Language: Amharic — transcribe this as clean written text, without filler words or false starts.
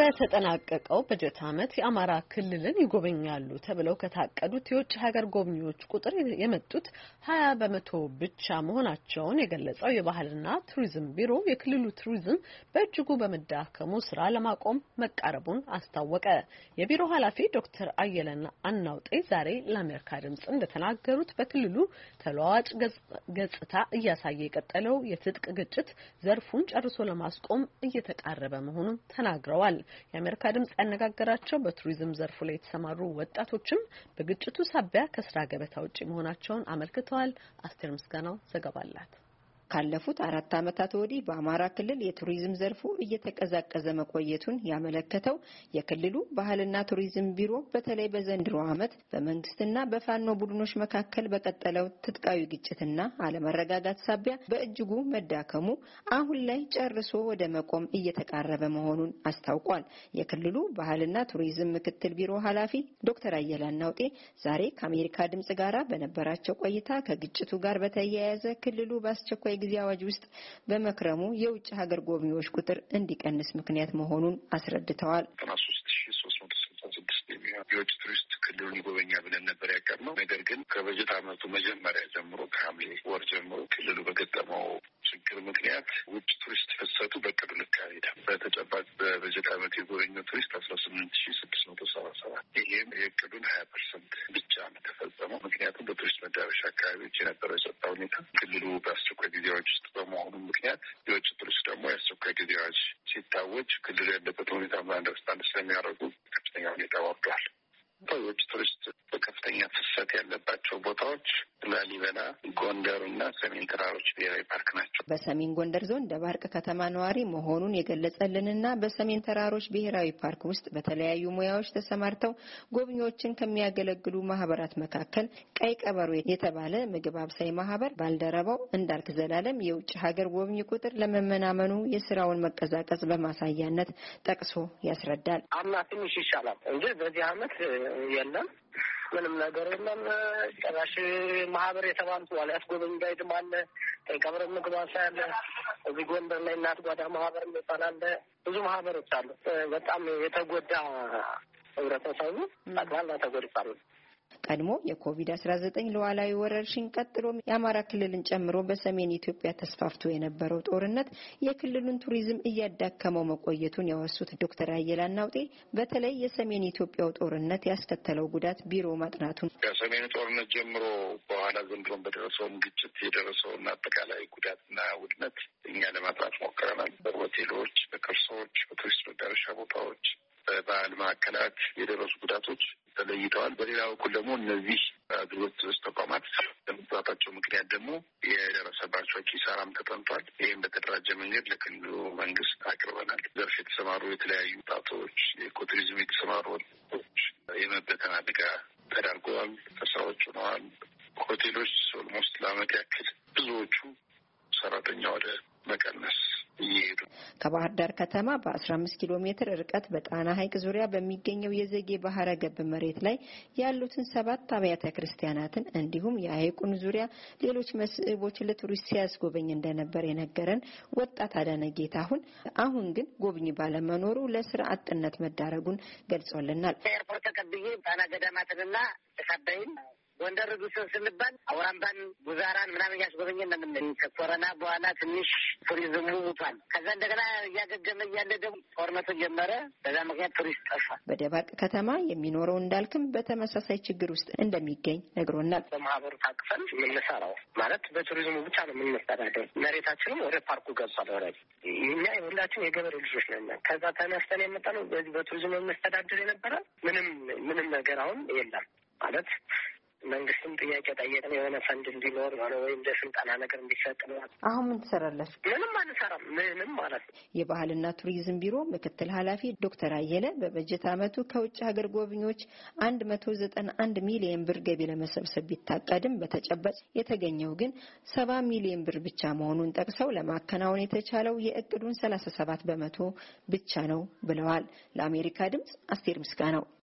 በተጠናቀቀው በጀት ዓመት የአማራ ክልልን ይጎበኛሉ ተብለው ከታቀዱት የውጭ ሀገር ጎብኚዎች ቁጥር የመጡት 20 በመቶ ብቻ መሆናቸውን የገለጸው የባህልና ቱሪዝም ቢሮ የክልሉ ቱሪዝም በእጅጉ በመዳከሙ ስራ ለማቆም መቃረቡን አስታወቀ። የቢሮ ኃላፊ ዶክተር አየለና አናውጤ ዛሬ ለአሜሪካ ድምጽ እንደተናገሩት በክልሉ ተለዋዋጭ ገጽታ እያሳየ የቀጠለው የትጥቅ ግጭት ዘርፉን ጨርሶ ለማስቆም እየተቃረበ መሆኑን ተናግረዋል። የአሜሪካ ድምጽ ያነጋገራቸው በቱሪዝም ዘርፉ ላይ የተሰማሩ ወጣቶችም በግጭቱ ሳቢያ ከስራ ገበታ ውጪ መሆናቸውን አመልክተዋል። አስቴር ምስጋናው ዘገባ አላት። ካለፉት 4 ዓመታት ወዲህ በአማራ ክልል የቱሪዝም ዘርፉ እየተቀዛቀዘ መቆየቱን ያመለከተው የክልሉ ባህልና ቱሪዝም ቢሮ በተለይ በዘንድሮ ዓመት በመንግስትና በፋኖ ቡድኖች መካከል በቀጠለው ትጥቃዊ ግጭትና አለመረጋጋት ሳቢያ በእጅጉ መዳከሙ አሁን ላይ ጨርሶ ወደ መቆም እየተቃረበ መሆኑን አስታውቋል። የክልሉ ባህልና ቱሪዝም ምክትል ቢሮ ኃላፊ ዶክተር አየለ አናውጤ ዛሬ ከአሜሪካ ድምጽ ጋር በነበራቸው ቆይታ ከግጭቱ ጋር በተያያዘ ክልሉ በአስቸኳይ ጊዜ አዋጅ ውስጥ በመክረሙ የውጭ ሀገር ጎብኚዎች ቁጥር እንዲቀንስ ምክንያት መሆኑን አስረድተዋል። 3366 የውጭ ቱሪስት ክልሉን ይጎበኛ ብለን ነበር ያቀርነው። ነገር ግን ከበጀት ዓመቱ መጀመሪያ ጀምሮ ከሐምሌ ወር ጀምሮ ክልሉ በገጠመው ችግር ምክንያት ውጭ ቱሪስት ፍሰቱ በቅዱ ልክ አይደለም። በተጨባጭ በበጀት ዓመት የጎበኘው ቱሪስት 18677 ይሄም የእቅዱን 20% ብቻ ነው ተፈጸመው። ምክንያቱም በቱሪስት መዳረሻ አካባቢዎች የነበረው የጸጥታ ሁኔታ ክልሉ በአስቸኳይ ጊዜዎች ውስጥ በመሆኑ ምክንያት የውጭ ቱሪስት ደግሞ የአስቸኳይ ጊዜዎች ሲታወጅ ክልሉ ያለበት ሁኔታ አንደርስታንድ ስለሚያደርጉ ከፍተኛ ሁኔታ ወርዷል። የውጭ ቱሪስት በከፍተኛ ፍሰት ያለባቸው ቦታዎች ላሊበላ፣ ጎንደር እና ሰሜን ተራሮች ብሔራዊ ፓርክ ናቸው። በሰሜን ጎንደር ዞን ደባርቅ ከተማ ነዋሪ መሆኑን የገለጸልንና በሰሜን ተራሮች ብሔራዊ ፓርክ ውስጥ በተለያዩ ሙያዎች ተሰማርተው ጎብኚዎችን ከሚያገለግሉ ማህበራት መካከል ቀይ ቀበሮ የተባለ ምግብ አብሳይ ማህበር ባልደረባው እንዳልክ ዘላለም የውጭ ሀገር ጎብኚ ቁጥር ለመመናመኑ የስራውን መቀዛቀዝ በማሳያነት ጠቅሶ ያስረዳል። አምና ትንሽ ይሻላል እንጂ በዚህ ዓመት የለም፣ ምንም ነገር የለም። ጨራሽ ማህበር የተባሉት ዋልያስ ጎበኝ ጋይድም አለ፣ ቀይ ቀበሮ ምግብ አብሳይ አለ፣ እዚህ ጎንደር ላይ እናት ጓዳ ማህበር ይባላል። ብዙ ማህበሮች አሉ። በጣም የተጎዳ ህብረተሰቡ ጠቅላላ ተጎድቷል። ቀድሞ የኮቪድ-19 ለዋላዊ ወረርሽኝ ቀጥሎ የአማራ ክልልን ጨምሮ በሰሜን ኢትዮጵያ ተስፋፍቶ የነበረው ጦርነት የክልሉን ቱሪዝም እያዳከመው መቆየቱን ያወሱት ዶክተር አየለ አናውጤ በተለይ የሰሜን ኢትዮጵያው ጦርነት ያስከተለው ጉዳት ቢሮ ማጥናቱን ከሰሜኑ ጦርነት ጀምሮ በኋላ ዘንድሮም በደረሰውም ግጭት የደረሰውን አጠቃላይ ጉዳትና ውድመት እኛ ለማጥናት ሞክረናል። በሆቴሎች፣ በቅርሶች፣ በቱሪስት መዳረሻ ቦታዎች፣ በባህል ማዕከላት የደረሱ ጉዳቶች ተለይተዋል። በሌላ በኩል ደግሞ እነዚህ አገልግሎት ተቋማት በመጥፋታቸው ምክንያት ደግሞ የደረሰባቸው ኪሳራም ተጠንቷል። ይህም በተደራጀ መንገድ ለክልሉ መንግስት አቅርበናል። ዘርፍ የተሰማሩ የተለያዩ ወጣቶች፣ የኢኮቱሪዝም የተሰማሩ ወጣቶች የመበተን አደጋ ተዳርገዋል፣ ተስራዎች ሆነዋል። ሆቴሎች ኦልሞስት ለዓመት ያክል ብዙዎቹ ሰራተኛ ወደ መቀነስ እየሄዱ ከባህር ዳር ከተማ በ15 ኪሎ ሜትር ርቀት በጣና ሐይቅ ዙሪያ በሚገኘው የዘጌ ባህረ ገብ መሬት ላይ ያሉትን 7 አብያተ ክርስቲያናትን እንዲሁም የሐይቁን ዙሪያ ሌሎች መስህቦች ለቱሪስት ሲያስጎበኝ እንደነበር የነገረን ወጣት አዳነ ጌታሁን አሁን ግን ጎብኝ ባለመኖሩ ለስራ አጥነት መዳረጉን ገልጾልናል። ኤርፖርት ተቀብዬ ጣና ገዳማትንና ተካባይን ጎንደር ጉዞ ስንባል አውራምባን ጉዛራን ምናምን ያስጎበኘን ነበር። ከኮሮና በኋላ ትንሽ ቱሪዝሙ ሙቷል። ከዛ እንደገና እያገገመ እያለ ደግሞ ጦርነቱ ጀመረ። በዛ ምክንያት ቱሪስት ጠፋ። በደባርቅ ከተማ የሚኖረው እንዳልክም በተመሳሳይ ችግር ውስጥ እንደሚገኝ ነግሮናል። በማህበሩ ታቅፈን የምንሰራው ማለት በቱሪዝሙ ብቻ ነው የምንስተዳደር። መሬታችንም ወደ ፓርኩ ገብቷል። ወራጅ እኛ የሁላችን የገበሬ ልጆች ነን። ከዛ ተነስተን የመጣነው በዚህ በቱሪዝሙ የምንስተዳደር የነበረ ምንም ነገር አሁን የለም ማለት መንግስትም ጥያቄ ጠየቅን። የሆነ ፈንድ እንዲኖር ሆነ ወይም ለስልጠና ነገር እንዲሰጥ ነው። አሁን ምን ትሰራላችሁ? ምንም አንሰራም። ምንም ማለት ነው። የባህልና ቱሪዝም ቢሮ ምክትል ኃላፊ ዶክተር አየለ በበጀት ዓመቱ ከውጭ ሀገር ጎብኚዎች 191 ሚሊዮን ብር ገቢ ለመሰብሰብ ቢታቀድም በተጨባጭ የተገኘው ግን 70 ሚሊዮን ብር ብቻ መሆኑን ጠቅሰው ለማከናወን የተቻለው የእቅዱን 37% ብቻ ነው ብለዋል። ለአሜሪካ ድምጽ አስቴር ምስጋናው